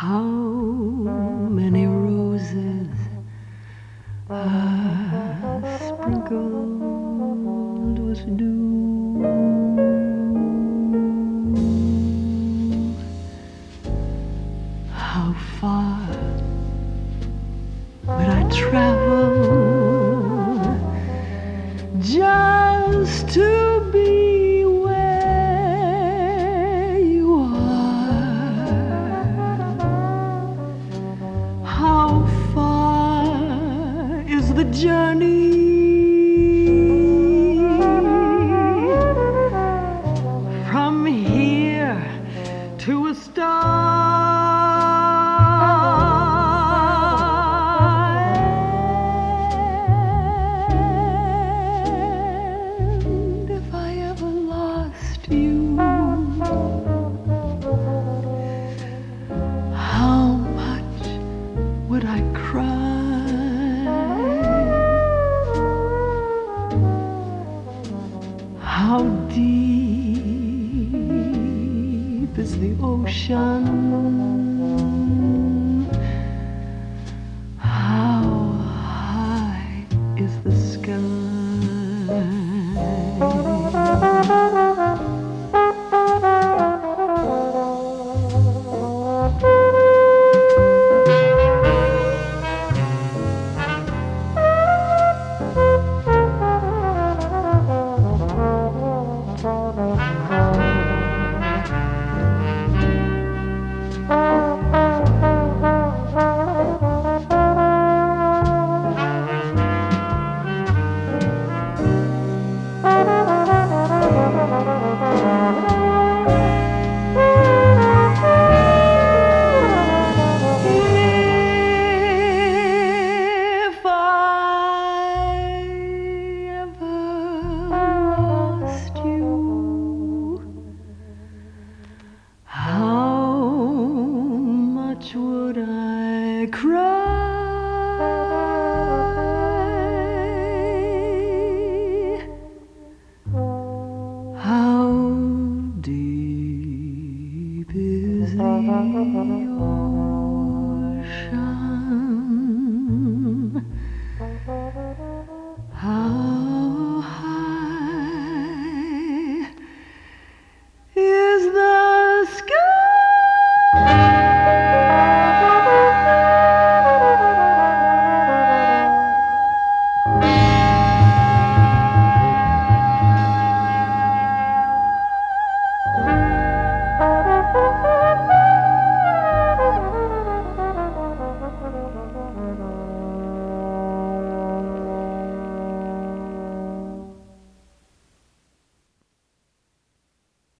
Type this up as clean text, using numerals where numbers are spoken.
How many roses are sprinkled with dew? How far would I travel just to be where you are? How far is the journey from here to a star? And if I ever lost you, how much would I cry? How deep is the ocean? How high is the sky? If I ever lost you, how much would I cry? How deep is the ocean?